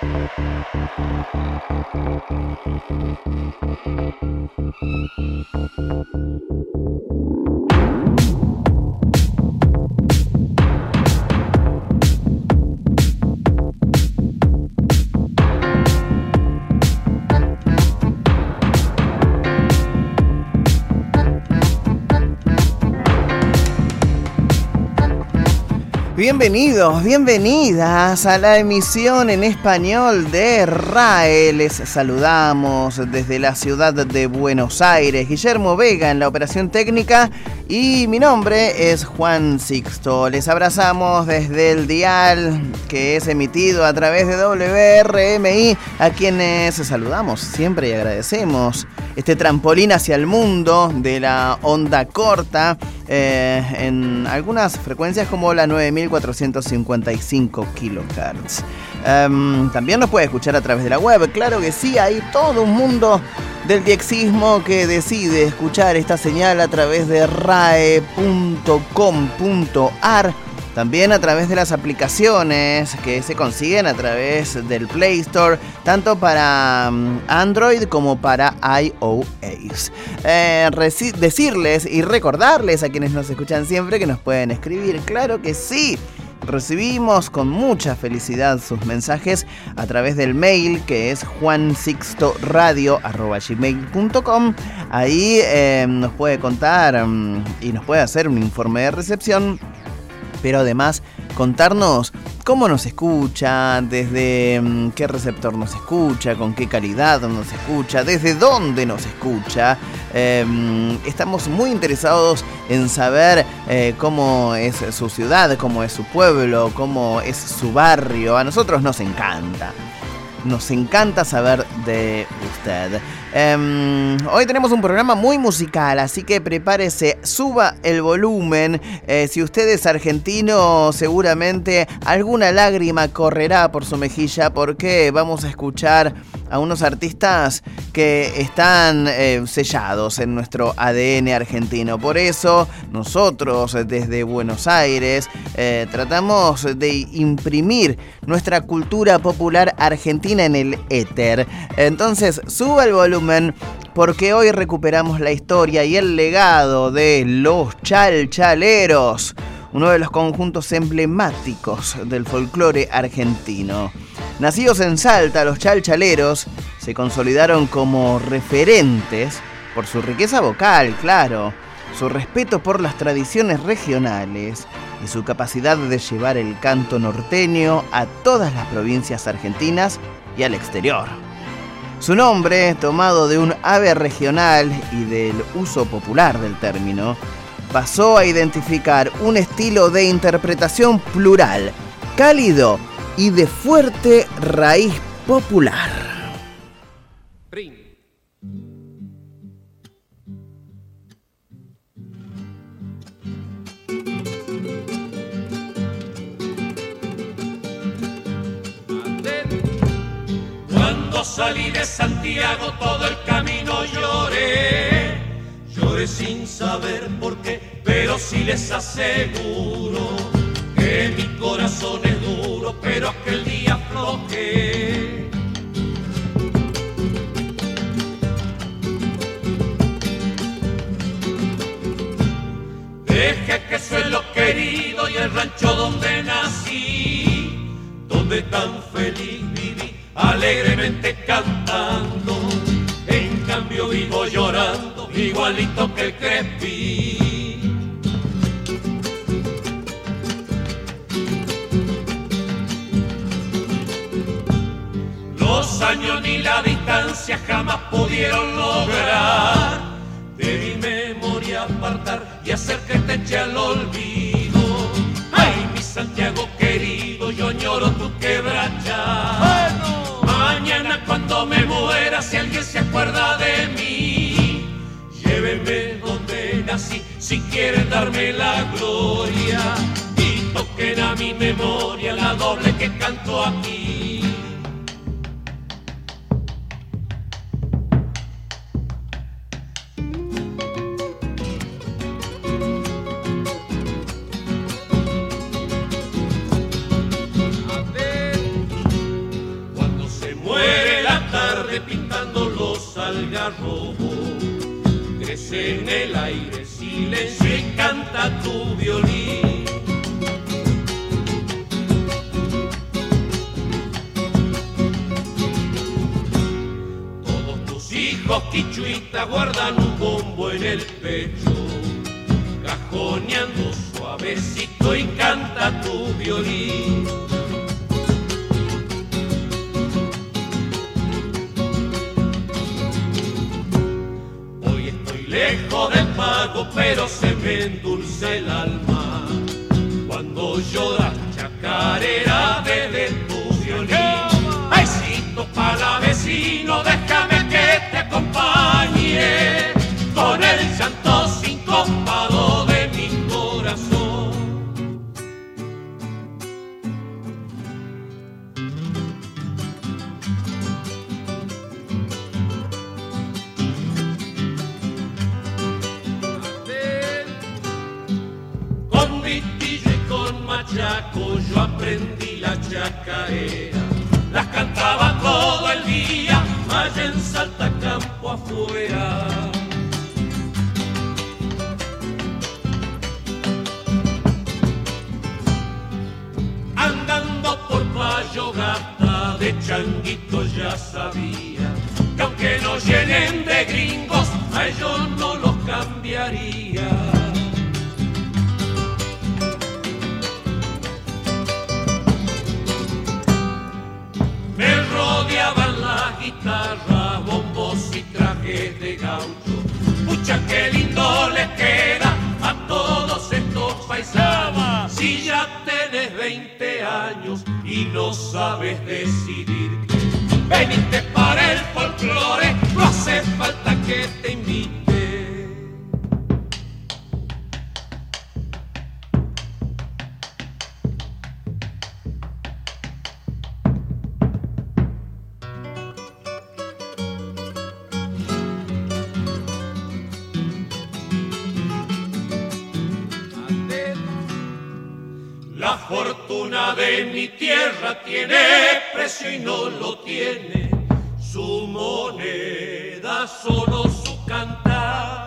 Bienvenidos, bienvenidas a la emisión en español de RAE. Les saludamos desde la ciudad de Buenos Aires. Guillermo Vega en la operación técnica y mi nombre es Juan Sixto. Les abrazamos desde el dial que es emitido a través de WRMI, a quienes saludamos siempre y agradecemos este trampolín hacia el mundo de la onda corta en algunas frecuencias como la 9455 kHz. También nos puede escuchar a través de la web. Claro que sí, hay todo un mundo del diexismo que decide escuchar esta señal a través de rae.com.ar. También a través de las aplicaciones que se consiguen a través del Play Store, tanto para Android como para iOS. Decirles y recordarles a quienes nos escuchan siempre que nos pueden escribir. Claro que sí. Recibimos con mucha felicidad sus mensajes a través del mail que es juansixtoradio@gmail.com. Ahí nos puede contar y nos puede hacer un informe de recepción, pero además contarnos cómo nos escucha, desde qué receptor nos escucha, con qué calidad nos escucha, desde dónde nos escucha. Estamos muy interesados en saber cómo es su ciudad, cómo es su pueblo, cómo es su barrio. A nosotros nos encanta. Nos encanta saber de usted. Hoy tenemos un programa muy musical, así que prepárese, suba el volumen. Si usted es argentino, seguramente alguna lágrima correrá por su mejilla, porque vamos a escuchar a unos artistas que están sellados en nuestro ADN argentino. Por eso nosotros desde Buenos Aires tratamos de imprimir nuestra cultura popular argentina en el éter. Entonces suba el volumen, porque hoy recuperamos la historia y el legado de los Chalchaleros, uno de los conjuntos emblemáticos del folclore argentino. Nacidos en Salta, los Chalchaleros se consolidaron como referentes por su riqueza vocal, claro, su respeto por las tradiciones regionales y su capacidad de llevar el canto norteño a todas las provincias argentinas y al exterior. Su nombre, tomado de un ave regional y del uso popular del término, pasó a identificar un estilo de interpretación plural, cálido y de fuerte raíz popular. Cuando salí de Santiago todo el camino lloré, lloré sin saber por qué, pero sí les aseguro que mi corazón es duro, pero aquel día aflojé. Dejé que suelo querido y el rancho donde nací, donde tan feliz viví, alegremente cantando. En cambio vivo llorando, igualito que el Crespi. Los años ni la distancia jamás pudieron lograr de mi memoria apartar y hacer que te eche al olvido. Ay, mi Santiago querido, yo añoro tu quebracha. Mañana cuando me muera, si alguien se acuerda de mí, llévenme donde nací, si quieren darme la gloria, y toquen a mi memoria la doble que canto aquí. algarrobo. Crece en el aire silencio y canta tu violín. Todos tus hijos quichuitas guardan un bombo en el pecho, cajoneando suavecito y canta tu violín. Hoy estoy lejos del pago, pero se me endulza el alma cuando lloras chacarera desde tu violín. Besito para vecino, déjame que te acompañe con el llanto sincopado de mi corazón. Con vitillo y con machaco yo aprendí la chacarera. Las cantaba todo el día allá en Salta campo afuera. Andando por Payo Gata de changuito ya sabía que aunque nos llenen de gringos, a ellos no los cambiaría. Me rodeaban las guitarras, bombos y trajes de gaucho. Pucha, qué lindo les queda a todos estos paisanos. Si ya tenés 20 años y no sabes decidirte, veniste para el folclore, no hace falta que te invite. La fortuna de mi tierra tiene precio y no lo tiene su moneda, solo su cantar.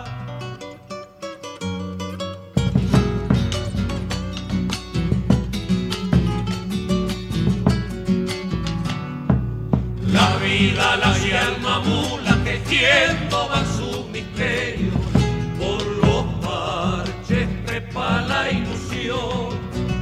La vida, la alma mula tejiendo va su misterio, por los parches trepa la ilusión.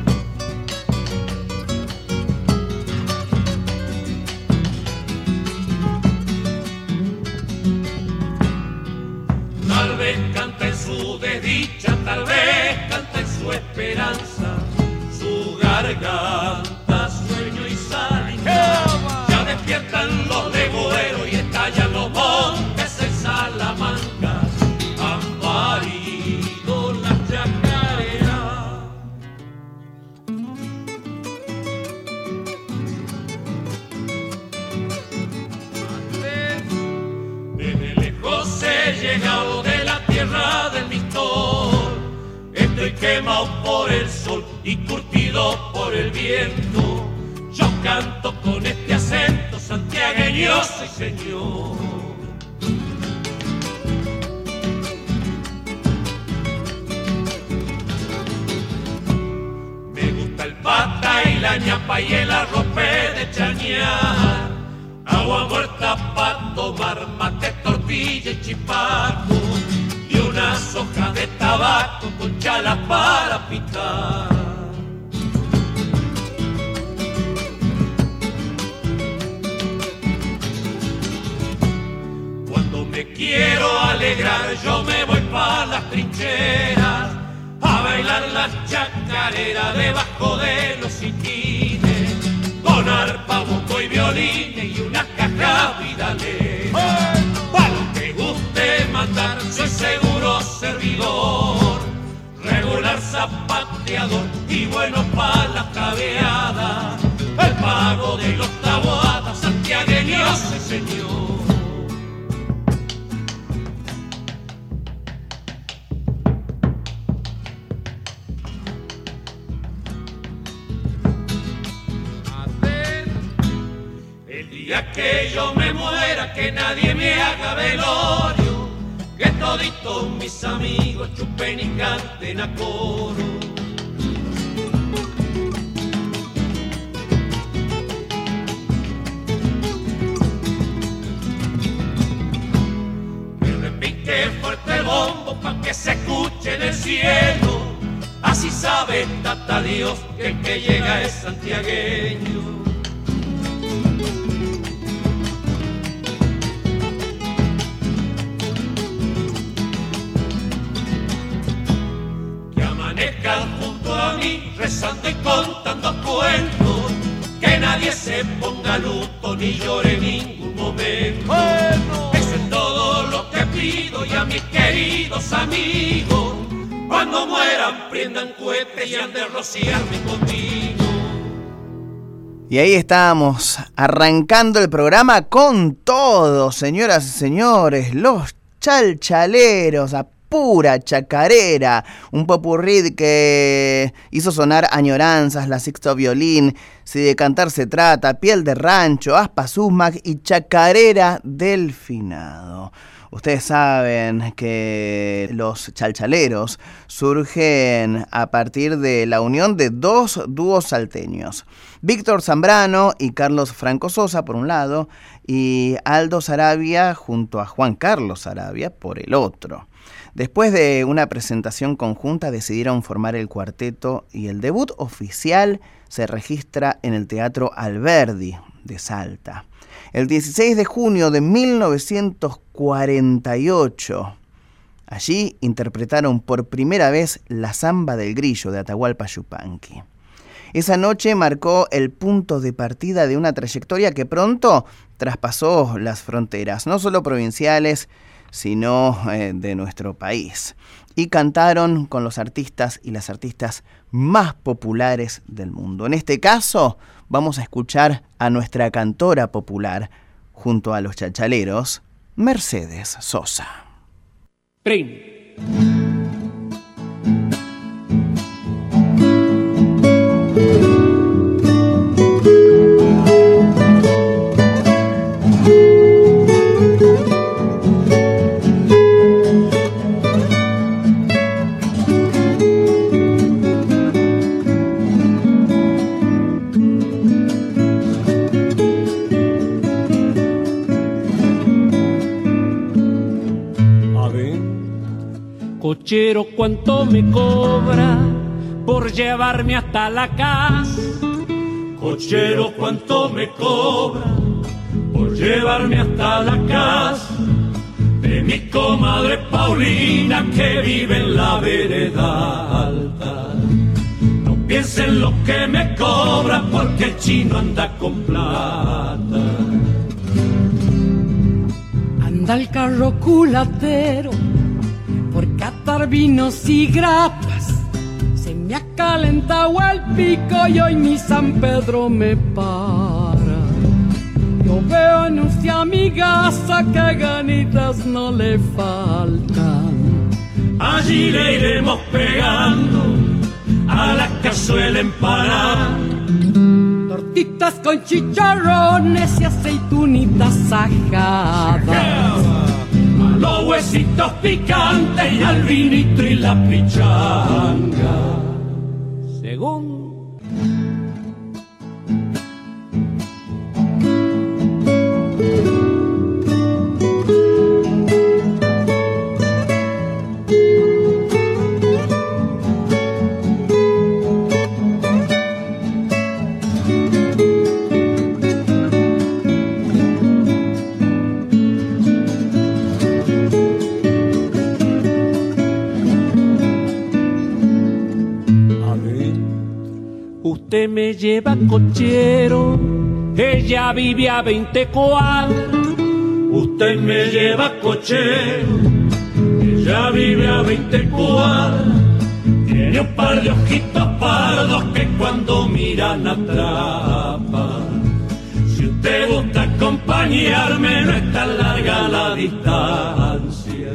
Tal vez canta en su desdicha, tal vez canta en su esperanza, su garganta, sueño y saliva. Ya despiertan los legüeros y estallan los montes en Salamanca, han parido las chacareras. Desde lejos he llegado de la tierra del Mistol, estoy quemado por el sol y curtido por el viento. Yo canto con este acento santiagueño, soy señor. Me gusta el pata y la ñapa y el arrope de chañar, agua muerta para tomar, mate, tortilla y chipaco, y unas hojas de tabaco con chalas para pitar. Cuando me quiero alegrar yo me voy para las trincheras a bailar las chacareras debajo de los sitines, con arpa, bombo y violines y una caja vidalera. Para lo que guste mandar, soy seguro servidor, regular zapateador y bueno para la caveada. El pago de los taboadas santiagueños, sí señor. El día que yo me muera, que nadie me haga velorio, que toditos mis amigos chupen y canten a coro. Que repique fuerte el bombo pa' que se escuche en el cielo, así sabe Tata Dios que el que llega es santiagueño. Junto a mí rezando y contando cuentos, que nadie se ponga luto ni llore en ningún momento. Bueno. Eso es todo lo que pido, y a mis queridos amigos, cuando mueran prendan cohetes y han de rociarme conmigo. Y ahí estamos, arrancando el programa con todo, señoras y señores, los chalchaleros, a pura chacarera, un popurrí que hizo sonar añoranzas, la Sixto Violín, Si de cantar se trata, Piel de rancho, Aspa Susmac y Chacarera del Finado. Ustedes saben que los chalchaleros surgen a partir de la unión de dos dúos salteños, Víctor Zambrano y Carlos Franco Sosa por un lado, y Aldo Saravia junto a Juan Carlos Saravia por el otro. Después de una presentación conjunta decidieron formar el cuarteto y el debut oficial se registra en el Teatro Alberdi de Salta. El 16 de junio de 1948, allí interpretaron por primera vez La Zamba del Grillo de Atahualpa Yupanqui. Esa noche marcó el punto de partida de una trayectoria que pronto traspasó las fronteras, no solo provinciales, sino de nuestro país. Y cantaron con los artistas y las artistas más populares del mundo. En este caso, vamos a escuchar a nuestra cantora popular, junto a los chalchaleros, Mercedes Sosa. Prim. Cochero, ¿cuánto me cobra por llevarme hasta la casa? Cochero, ¿cuánto me cobra por llevarme hasta la casa de mi comadre Paulina que vive en la vereda alta? No piensen lo que me cobra porque el chino anda con plata. Anda el carro culatero por catar vinos y grapas, se me ha calentado el pico y hoy mi San Pedro me para. Yo veo anuncia a mi gasa que ganitas no le faltan. Allí le iremos pegando a la cazuela empanada, tortitas con chicharrones y aceitunitas ajadas, los huesitos picantes y al vinito y la pichanga. Según usted me lleva cochero, ella vive a 20 cuadras. Usted me lleva cochero, ella vive a 20 cuadras. Tiene un par de ojitos pardos que cuando miran atrapan. Si usted gusta acompañarme, no es tan larga la distancia.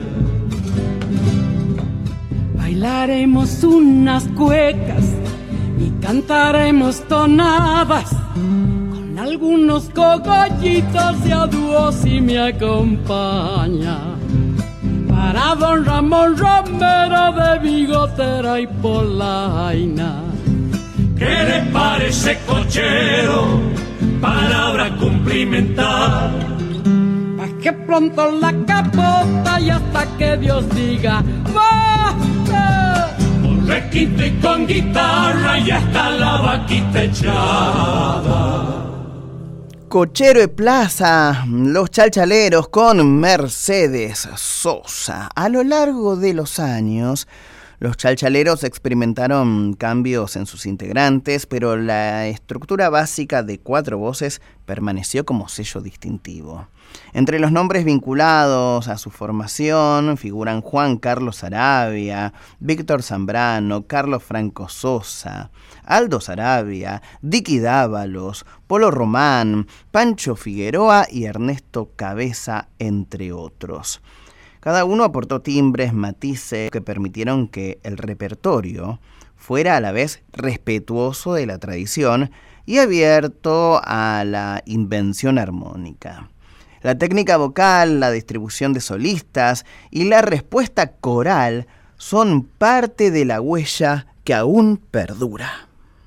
Bailaremos unas cuecas y cantaremos tonadas con algunos cogollitos y a dúo si me acompaña. Para don Ramón Romero de Bigotera y Polaina. ¿Qué le parece, cochero? Palabra cumplimentar. Pa' que pronto la capota y hasta que Dios diga ¡basta! Con requinto y con guitarra ya está la vaquita echada. Cochero de Plaza, los chalchaleros con Mercedes Sosa. A lo largo de los años, los chalchaleros experimentaron cambios en sus integrantes, pero la estructura básica de 4 voces permaneció como sello distintivo. Entre los nombres vinculados a su formación figuran Juan Carlos Arabia, Víctor Zambrano, Carlos Franco Sosa, Aldo Sarabia, Dicky Dávalos, Polo Román, Pancho Figueroa y Ernesto Cabeza, entre otros. Cada uno aportó timbres, matices que permitieron que el repertorio fuera a la vez respetuoso de la tradición y abierto a la invención armónica. La técnica vocal, la distribución de solistas y la respuesta coral son parte de la huella que aún perdura.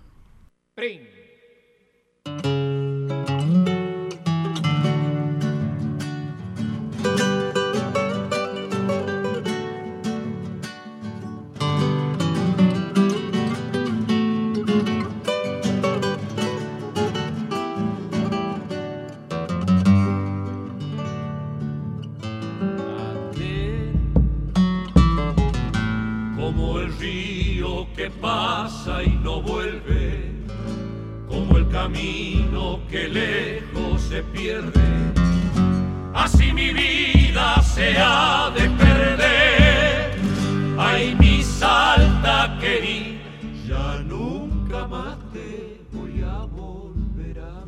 Como el río que pasa y no vuelve, como el camino que lejos se pierde, así mi vida se ha de perder. Ay, mi Salta querida, ya nunca más te voy a volver a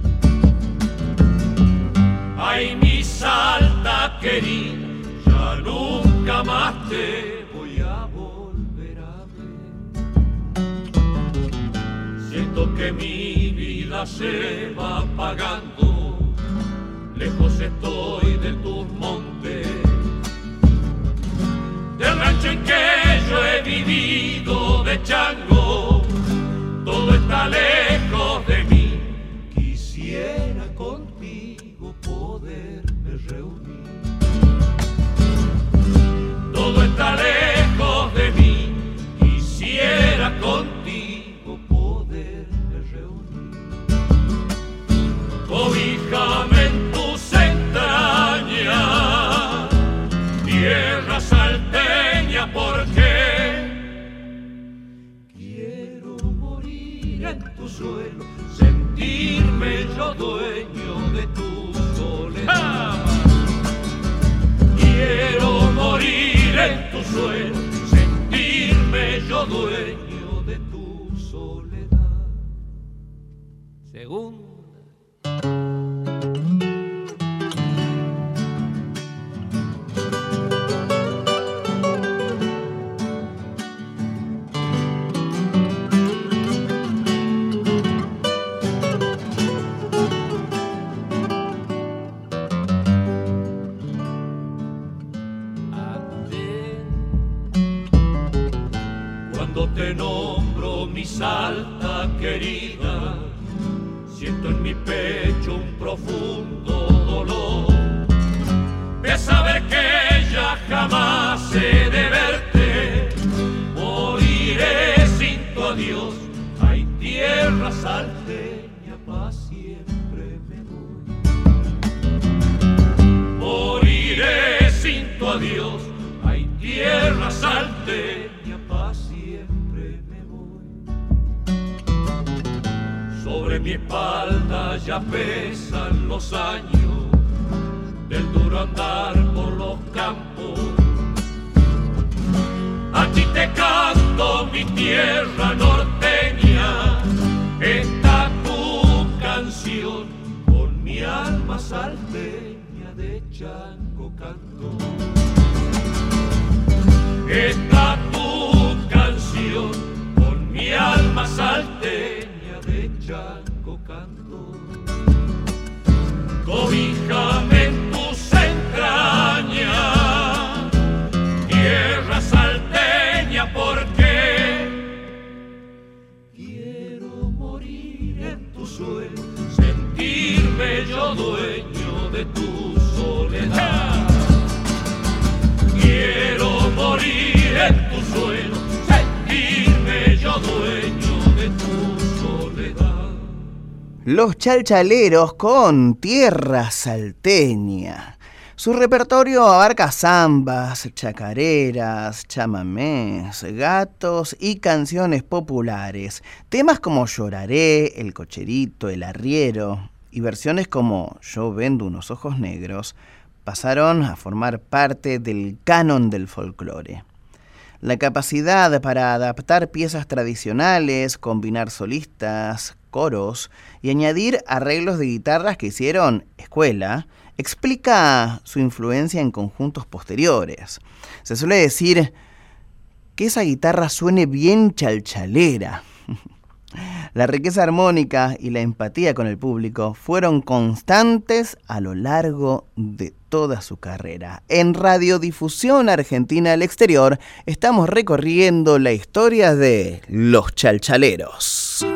ver. Ay, mi Salta querida, ya nunca más te voy a volver a ver. Siento que mi vida se va apagando, lejos estoy de tus montes, del rancho en que yo he vivido de chango, todo está lejos de mí. Quisiera contigo poderme reunir. Todo está lejos de mí, quisiera contigo poderme reunir. Cobíjame en tus entrañas, tierra salteña, porque quiero morir en tu suelo, sentirme yo dueño de tu soledad. Quiero morir en tu suelo, sentirme yo dueño de tu soledad. Segunda. Cuando te nombro, mi Salta querida, siento en mi pecho un profundo dolor de saber que ya jamás he de verte. Moriré sin tu adiós, ay, tierra salteña, pa' siempre me voy. Moriré sin tu adiós, ay, tierra salteña, pa' siempre me voy. Sobre mi espalda ya pesan los años del duro andar por los campos. Aquí te canto mi tierra norteña, esta tu canción, con mi alma salteña de chango canto. Esta tu canción, con mi alma salteña de chango canto. sentirme yo dueño de tu soledad. Quiero morir en tu suelo, sentirme yo dueño de tu soledad. Los Chalchaleros con Tierra Salteña. Su repertorio abarca zambas, chacareras, chamamés, gatos y canciones populares. Temas como Lloraré, El Cocherito, El Arriero y versiones como Yo vendo unos ojos negros pasaron a formar parte del canon del folclore. La capacidad para adaptar piezas tradicionales, combinar solistas, coros y añadir arreglos de guitarras que hicieron escuela explica su influencia en conjuntos posteriores. Se suele decir que esa guitarra suene bien chalchalera. La riqueza armónica y la empatía con el público fueron constantes a lo largo de toda su carrera. En Radiodifusión Argentina al Exterior estamos recorriendo la historia de los Chalchaleros.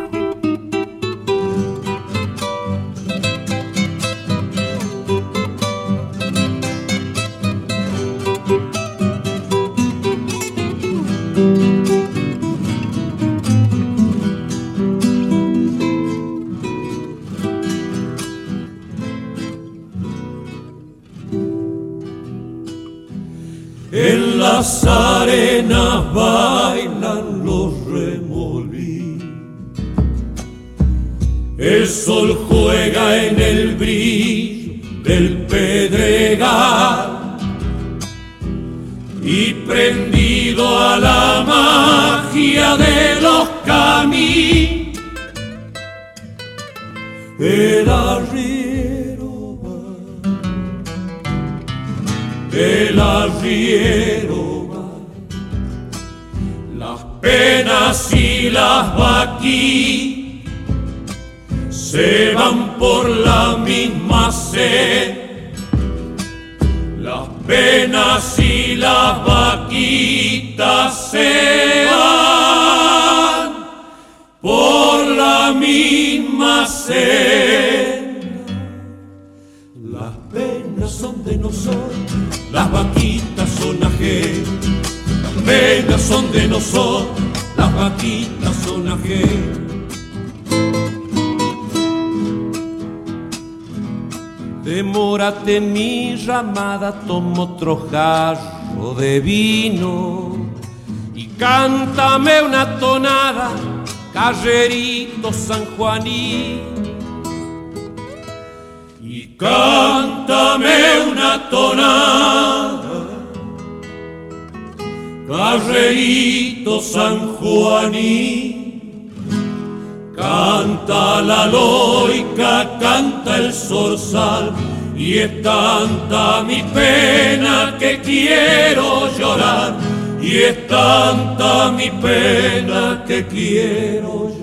En las arenas bailan los remolinos, el sol juega en el brillo del pedregal y prendido a la magia de los caminos, el arriero va, el arriero va, las penas y las vaquitas se van por la misma sed, las penas y las vaquitas se van por la misma sed. Las penas son de nosotros, las vaquitas son ajenas. Las penas son de nosotros, las vaquitas son ajenas. Demórate mi ramada, tomo otro jarro de vino y cántame una tonada, carrerito sanjuanino. Y cántame una tonada, carrerito sanjuanino. Canta la loica, canta el zorzal, y es tanta mi pena que quiero llorar, y es tanta mi pena que quiero llorar.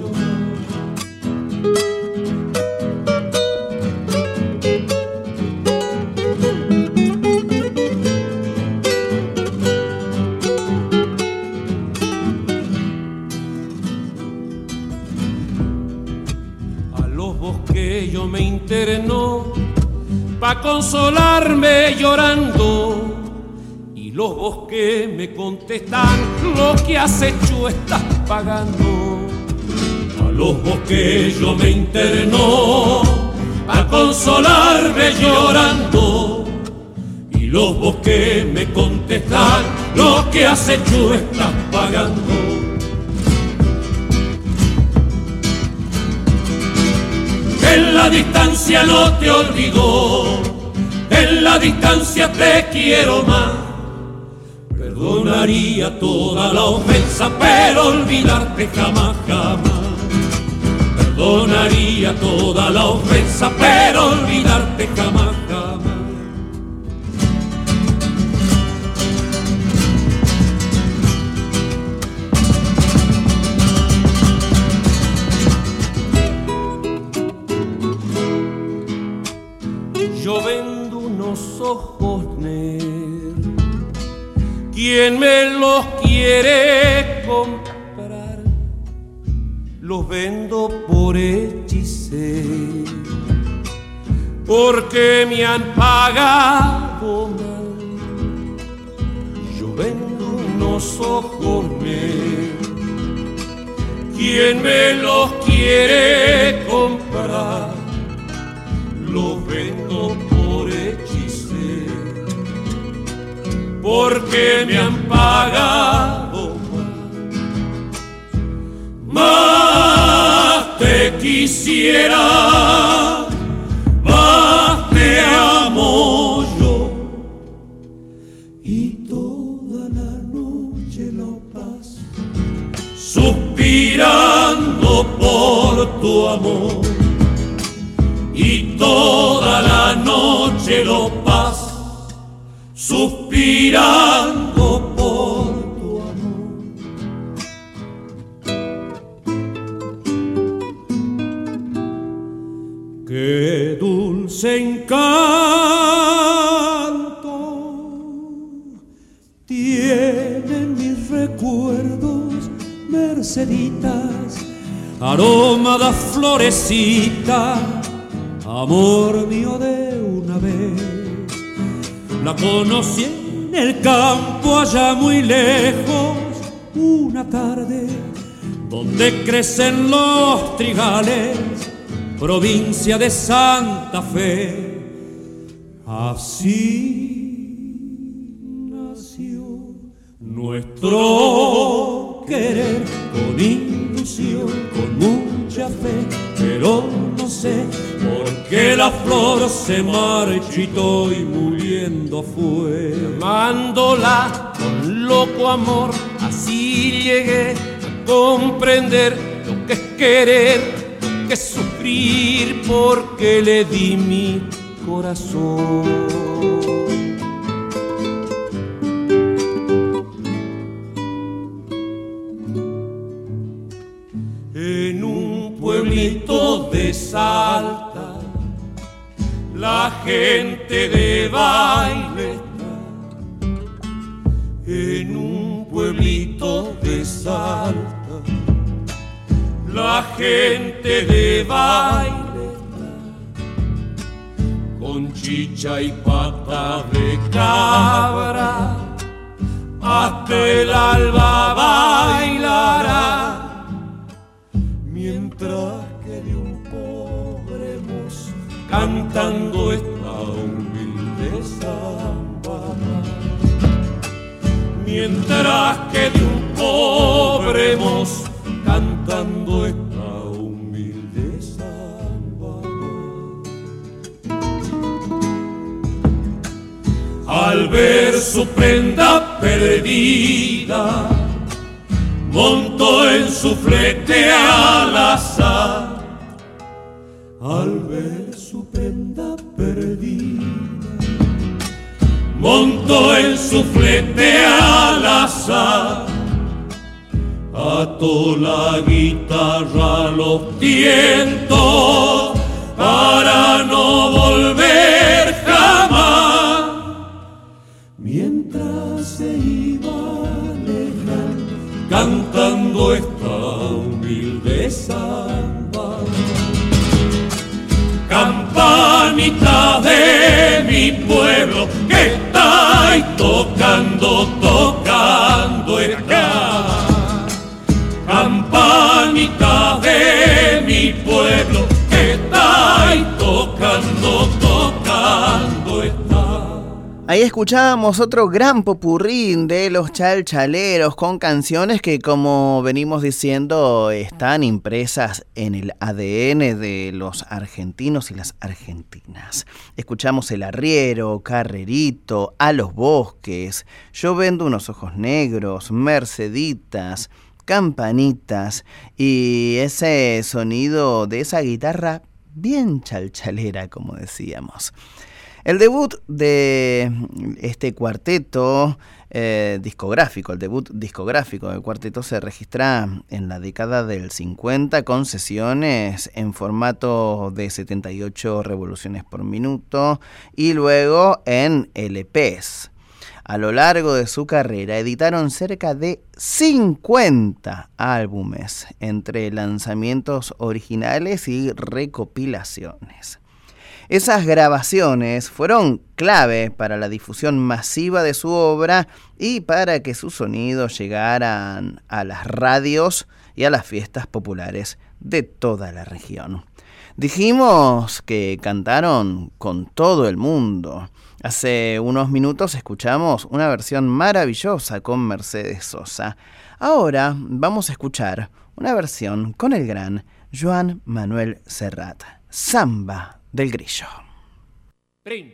Yo me internó pa' consolarme llorando, y los bosques me contestan: lo que has hecho estás pagando. A los bosques yo me internó pa' consolarme llorando, y los bosques me contestan: lo que has hecho estás pagando. En la distancia no te olvido, en la distancia te quiero más. Perdonaría toda la ofensa, pero olvidarte jamás, jamás. Perdonaría toda la ofensa, pero olvidarte jamás, jamás. Yo vendo unos ojos negros, ¿quién me los quiere comprar? Los vendo por hechicero, porque me han pagado mal. Yo vendo unos ojos negros, ¿quién me los quiere comprar? Los vendo por hechicero, porque me han pagado más te quisiera, más te amo yo, y toda la noche lo paso suspirando por tu amor, y toda la noche lo paso suspirando por tu amor. Qué dulce encanto tienen mis recuerdos, Merceditas, aroma de florecita, amor mío de una vez. La conocí en el campo allá muy lejos, una tarde donde crecen los trigales, provincia de Santa Fe. Así nació nuestro querer, con ilusión, con mucha fe, pero no sé por qué la flor se marchitó y muriendo fue. Amándola con loco amor, así llegué a comprender lo que es querer, que sufrir, porque le di mi corazón. En un pueblito de Salta, la gente de baile está. En un pueblito de Salta, la gente de baile está, con chicha y pata de cabra, hasta el alba bailará, mientras que de un pobre mozo cantando esta humilde samba, mientras que de un pobre mozo cantando esta humilde samba. Al ver su prenda perdida, montó en su flete al azar. Al ver su prenda perdida, montó en su flete al azar. Ató la guitarra a los tientos para no volver jamás, mientras se iba alejando cantando esta humilde samba. Campanita de mi pueblo que estáis tocando, tocando está. Campanita de mi pueblo que estáis tocando, tocando está. Ahí escuchábamos otro gran popurrí de los chalchaleros con canciones que, como venimos diciendo, están impresas en el ADN de los argentinos y las argentinas. Escuchamos El Arriero, Carrerito, A los Bosques, Yo vendo unos ojos negros, Merceditas, Campanitas y ese sonido de esa guitarra bien chalchalera, como decíamos. El debut de este cuarteto discográfico, el debut discográfico del cuarteto se registra en la década del 50 con sesiones en formato de 78 revoluciones por minuto y luego en LPs. A lo largo de su carrera editaron cerca de 50 álbumes entre lanzamientos originales y recopilaciones. Esas grabaciones fueron clave para la difusión masiva de su obra y para que sus sonidos llegaran a las radios y a las fiestas populares de toda la región. Dijimos que cantaron con todo el mundo. Hace unos minutos escuchamos una versión maravillosa con Mercedes Sosa. Ahora vamos a escuchar una versión con el gran Joan Manuel Serrat, Samba del Grillo. Prin.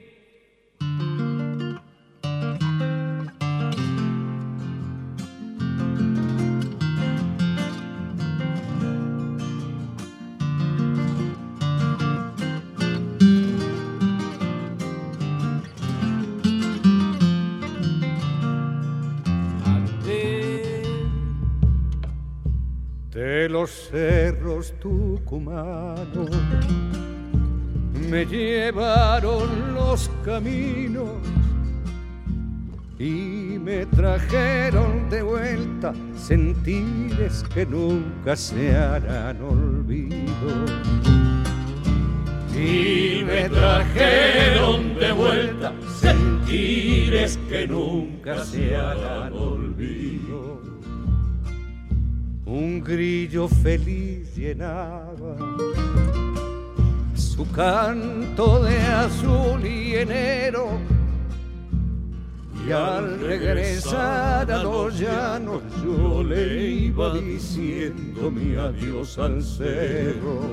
De los cerros tucumanos me llevaron los caminos y me trajeron de vuelta sentires que nunca se harán olvido. Y me trajeron de vuelta sentires que nunca se harán olvido. Un grillo feliz llenaba su canto de azul y enero, y al regresar a los llanos yo le iba diciendo mi adiós al cerro.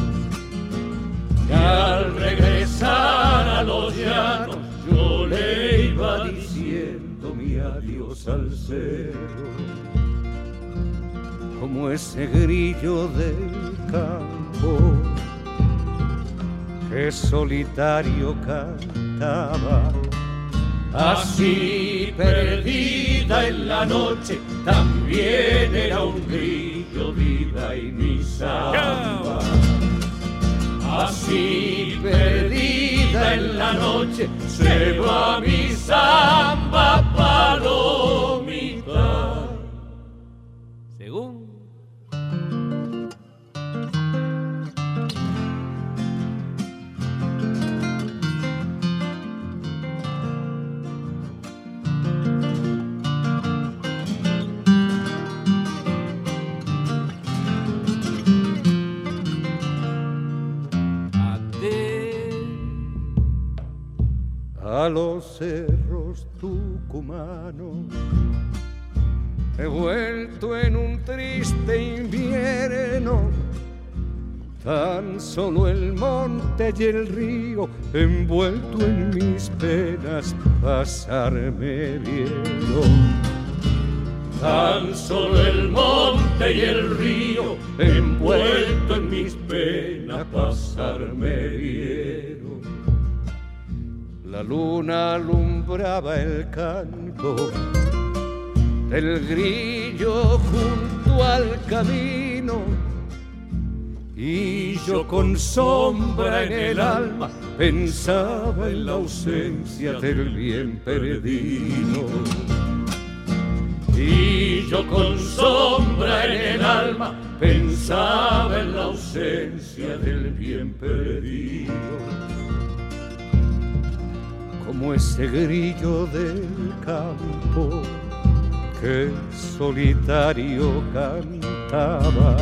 Y al regresar a los llanos yo le iba diciendo mi adiós al cerro. Como ese grillo del campo que solitario cantaba, así perdida en la noche también era un grillo vida y mi samba. Así perdida en la noche se va mi samba palomita. Según a los cerros tucumanos he vuelto en un triste invierno. Tan solo el monte y el río envuelto en mis penas pasarme vieron. tan solo el monte y el río envuelto en mis penas pasarme vieron. La luna alumbraba el canto del grillo junto al camino, y yo con sombra en el alma pensaba en la ausencia del bien perdido. Y yo con sombra en el alma pensaba en la ausencia del bien perdido. Como ese grillo del campo que solitario cantaba,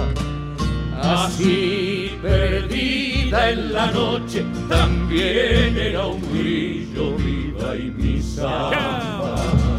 así perdida en la noche también era un grillo viva y mi samba.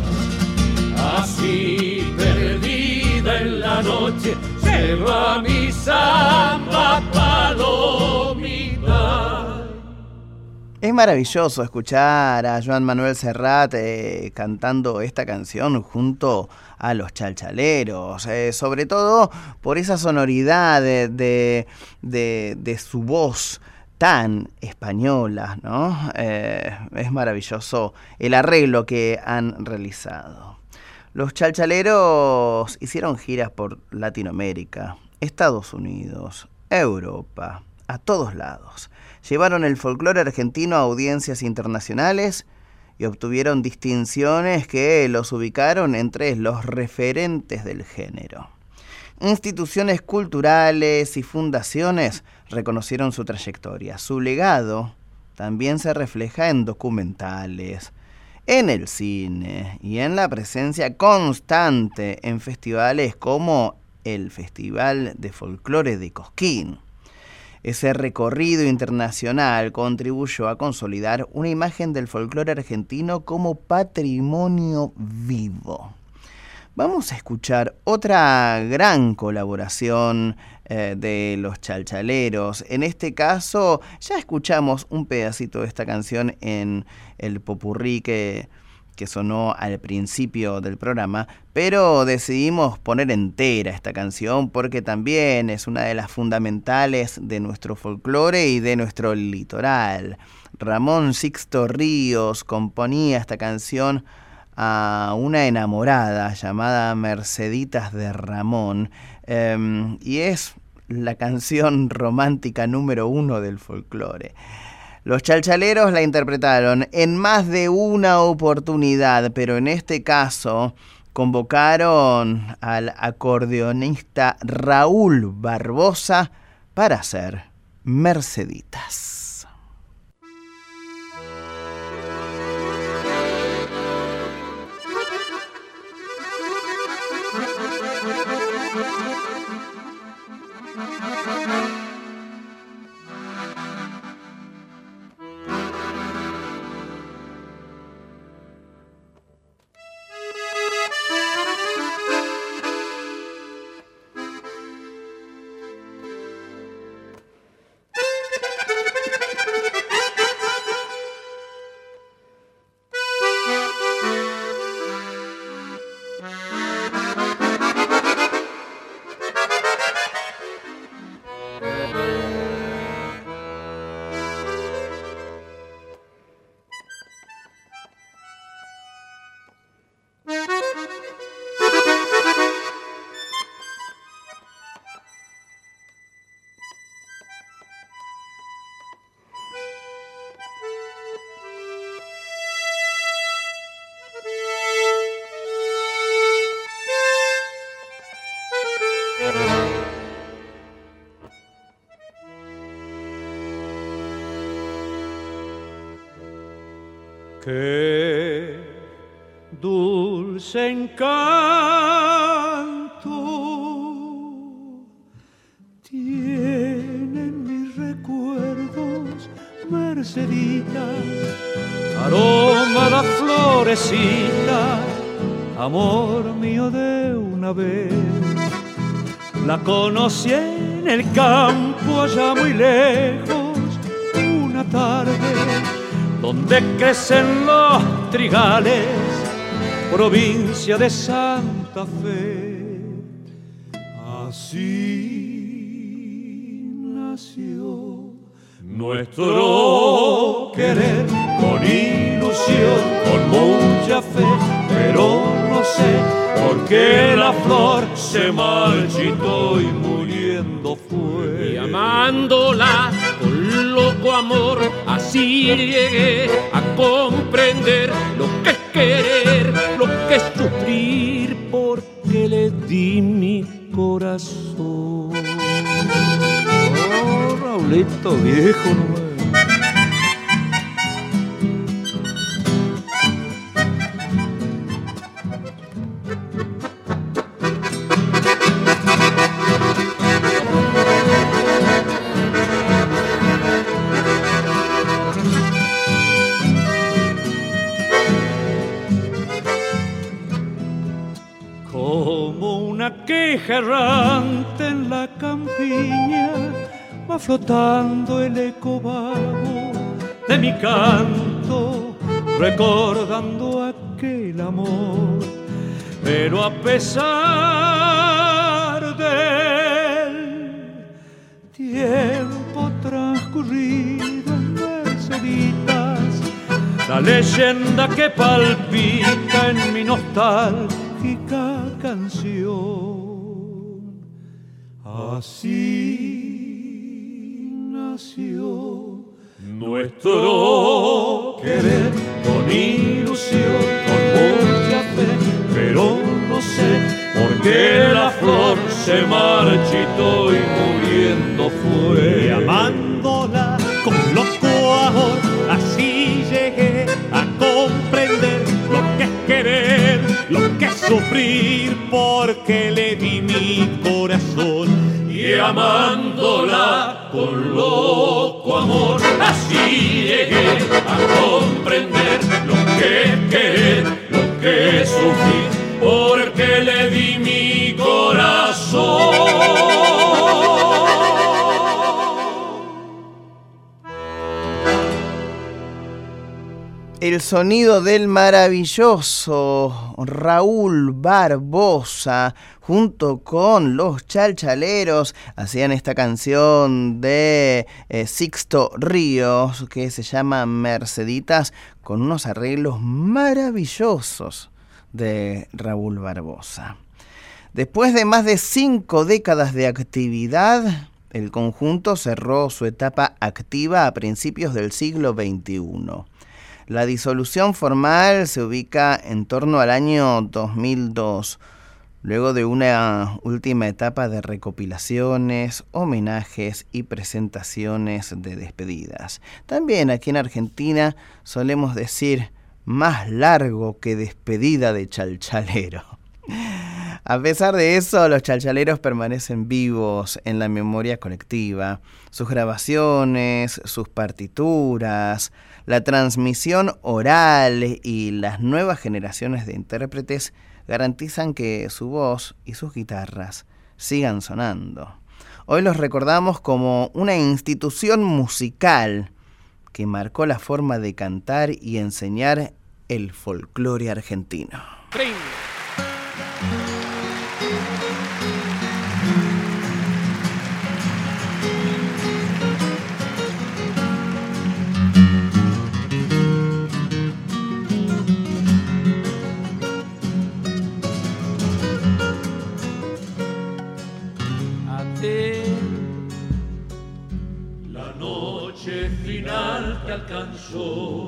Así perdida en la noche se va mi samba palomita. Es maravilloso escuchar a Joan Manuel Serrat cantando esta canción junto a los chalchaleros, sobre todo por esa sonoridad de su voz tan española, ¿no? Es maravilloso el arreglo que han realizado. Los chalchaleros hicieron giras por Latinoamérica, Estados Unidos, Europa, a todos lados. Llevaron el folclore argentino a audiencias internacionales y obtuvieron distinciones que los ubicaron entre los referentes del género. Instituciones culturales y fundaciones reconocieron su trayectoria, su legado también se refleja en documentales, en el cine y en la presencia constante en festivales como el Festival de Folclore de Cosquín. Ese recorrido internacional contribuyó a consolidar una imagen del folclore argentino como patrimonio vivo. Vamos a escuchar otra gran colaboración de los chalchaleros. En este caso, ya escuchamos un pedacito de esta canción en el popurrí que sonó al principio del programa, pero decidimos poner entera esta canción porque también es una de las fundamentales de nuestro folclore y de nuestro litoral. Ramón Sixto Ríos componía esta canción a una enamorada llamada Merceditas de Ramón, y es la canción romántica número 1 del folclore. Los chalchaleros la interpretaron en más de una oportunidad, pero en este caso convocaron al acordeonista Raúl Barbosa para hacer Merceditas. Qué dulce encanto tienen mis recuerdos, Merceditas, aroma la florecita, amor mío de una vez. La conocí en el campo allá muy lejos, una tarde donde crecen los trigales, provincia de Santa Fe. Así nació nuestro querer, con ilusión, con mucha fe, pero no sé por qué la flor se marchitó y muriendo fue. Y amándola con loco amor, así llegué a comprender lo que es querer, lo que es sufrir, porque le di mi corazón. Oh, Raulito viejo, no. Queja errante en la campiña, va flotando el eco vago de mi canto, recordando aquel amor. Pero a pesar del tiempo transcurrido en Merceditas, la leyenda que palpita en mi nostálgica canción. Así nació nuestro querer, con ilusión, con mucha fe, pero no sé por qué la flor se marchitó y muriendo fue. Y amándola con loco amor, Así llegué a comprender lo que es querer, lo que es sufrir, porque le di mi corazón y amándola con loco amor. Así llegué a comprender lo que es querer, lo que es sufrir, porque le di mi corazón. El sonido del maravilloso Raúl Barbosa junto con los Chalchaleros hacían esta canción de Sixto Ríos que se llama Merceditas, con unos arreglos maravillosos de Raúl Barbosa. Después de más de 5 décadas de actividad, el conjunto cerró su etapa activa a principios del siglo XXI. La disolución formal se ubica en torno al año 2002, luego de una última etapa de recopilaciones, homenajes y presentaciones de despedidas. También aquí en Argentina solemos decir más largo que despedida de chalchalero. A pesar de eso, los chalchaleros permanecen vivos en la memoria colectiva. Sus grabaciones, sus partituras, la transmisión oral y las nuevas generaciones de intérpretes garantizan que su voz y sus guitarras sigan sonando. Hoy los recordamos como una institución musical que marcó la forma de cantar y enseñar el folclore argentino. ¡Trin! La noche final te alcanzó,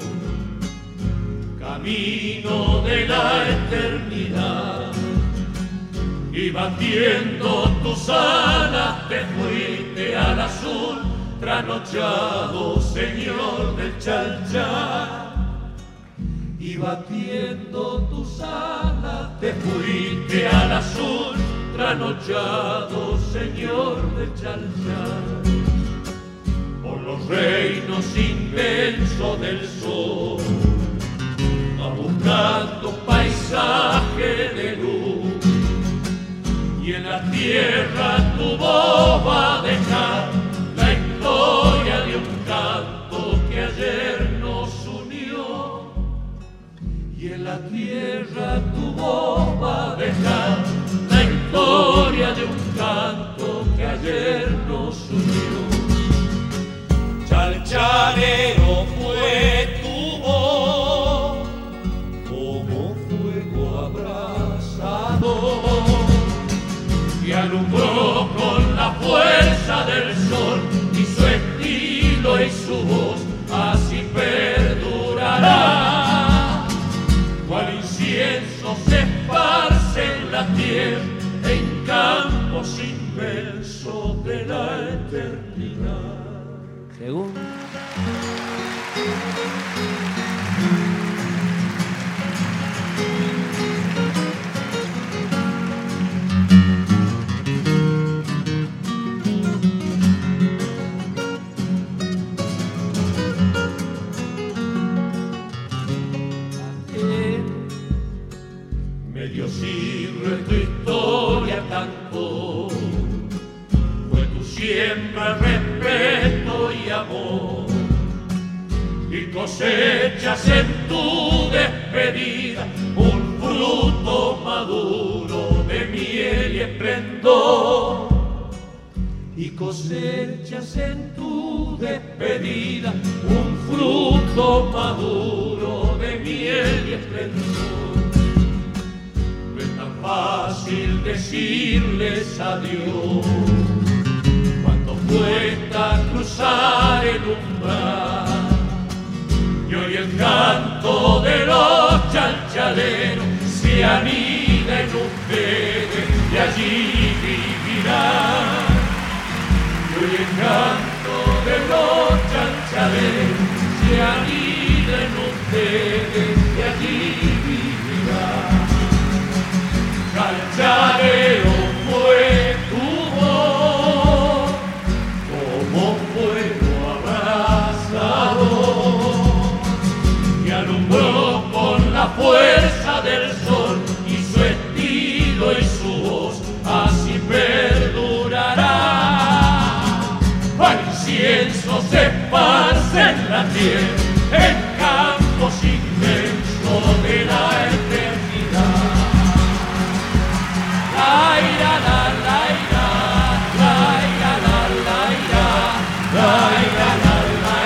camino de la eternidad, y batiendo tus alas te fuiste al azul trasnochado, señor del Chalchá. Y batiendo tus alas te fuiste al azul trasnochado, señor del Chalchá. Por los reinos inmensos del sol, va buscando paisaje de luz, y en la tierra tu voz va a dejar la historia de un canto que ayer nos unió. Y en la tierra tu voz va a dejar la historia de un canto que ayer nos unió. Chalchalero fue tu voz, como fuego abrasador, y alumbró con la fuerza del sol, y su estilo y su voz así perdurará. Cual incienso se esparce en la tierra, en campos inmensos de la eternidad. Según medio siglo en tu historia cantó, fue tu siembra, respeto y amor, y cosechas en tu despedida un fruto maduro de miel y esplendor. Y cosechas en tu despedida un fruto maduro de miel y esplendor. No es tan fácil decirles adiós cuando cuesta cruzar el umbral, y hoy el canto de los chalchaleros se anida en ustedes y allí vivirán. Y hoy el canto de los chalchaleros se anida la tierra, en campos inmensos de la eternidad. La ira, la ira, la ira, la ira, la ira, la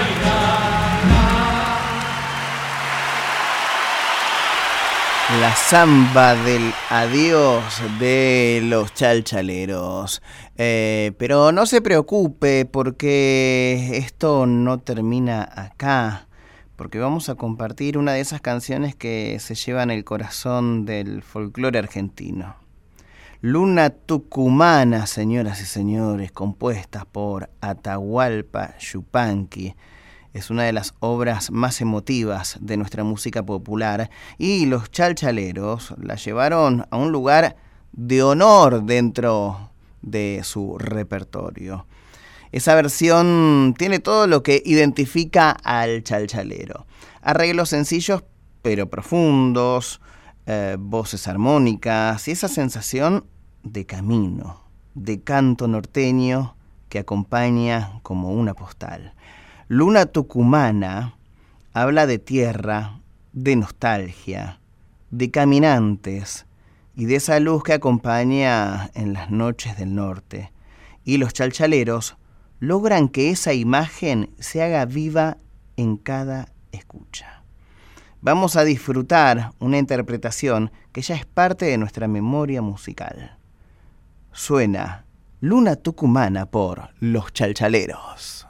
La samba del adiós de los chalchaleros. Pero no se preocupe porque esto no termina acá, porque vamos a compartir una de esas canciones que se llevan el corazón del folclore argentino. Luna Tucumana, señoras y señores, compuesta por Atahualpa Yupanqui. Es una de las obras más emotivas de nuestra música popular y los chalchaleros la llevaron a un lugar de honor dentro de su repertorio. Esa versión tiene todo lo que identifica al chalchalero. Arreglos sencillos pero profundos, voces armónicas y esa sensación de camino, de canto norteño que acompaña como una postal. Luna Tucumana habla de tierra, de nostalgia, de caminantes y de esa luz que acompaña en las noches del norte. Y los chalchaleros logran que esa imagen se haga viva en cada escucha. Vamos a disfrutar una interpretación que ya es parte de nuestra memoria musical. Suena Luna Tucumana por los chalchaleros.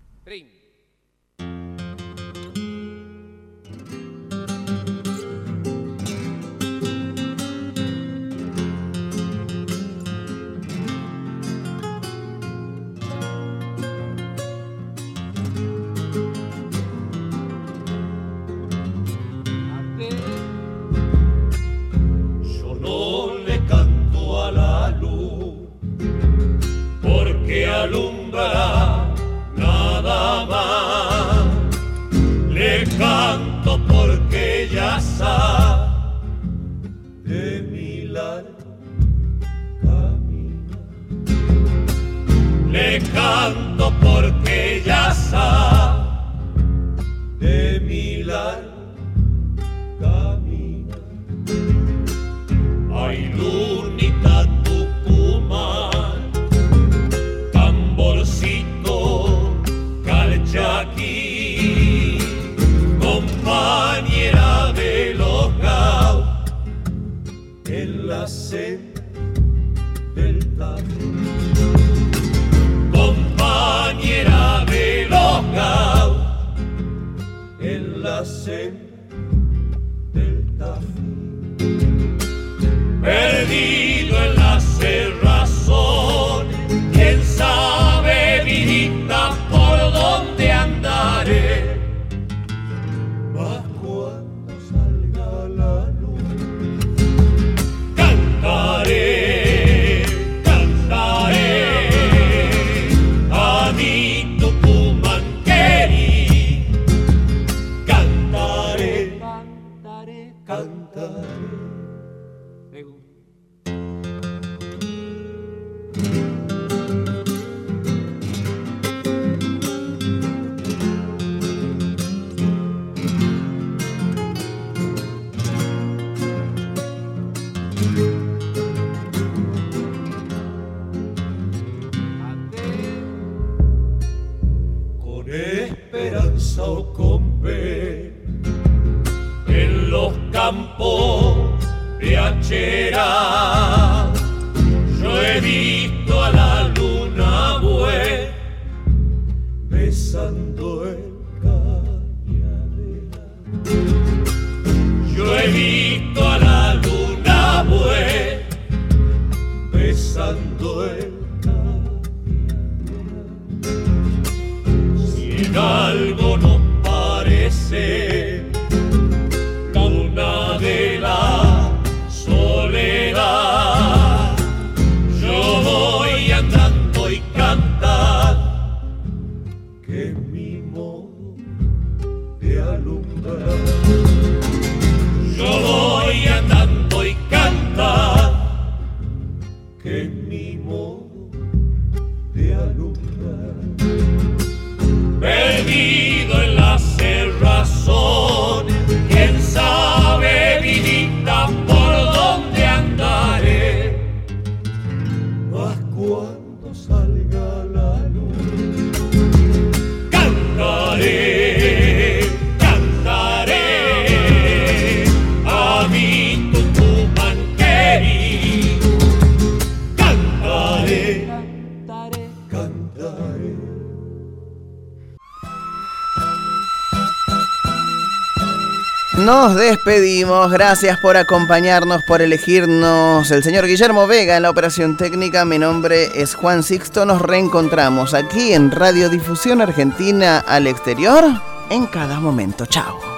Alumbra nada más, le canto porque ya sabe de mi largo camino, le canto porque ya sabe de mi largo camino. Ay, lunita Tucumán, Calchaquí, compañera de los gauchos en la senda del Tajo, compañera de los gauchos en la senda del Tajo, perdido en la cerrazón, quién sabe, vidita, por dónde andaré, mas cuando salga la luz, cantaré, cantaré a mi Tucumán querido, cantaré, cantaré, cantaré. Esperanza o con fe en los campos de Achera, yo he visto a la luna buena besando el cañaveral, yo he visto a la luna buena besando el algo nos parece luna de la soledad, yo voy andando y cantar que es mi modo de alumbrar, yo voy andando y cantar que es mi modo de alumbrar, perdido en la Nos despedimos, gracias por acompañarnos, por elegirnos. El señor Guillermo Vega en la operación técnica, mi nombre es Juan Sixto. Nos reencontramos aquí en Radiodifusión Argentina al Exterior en cada momento. Chao.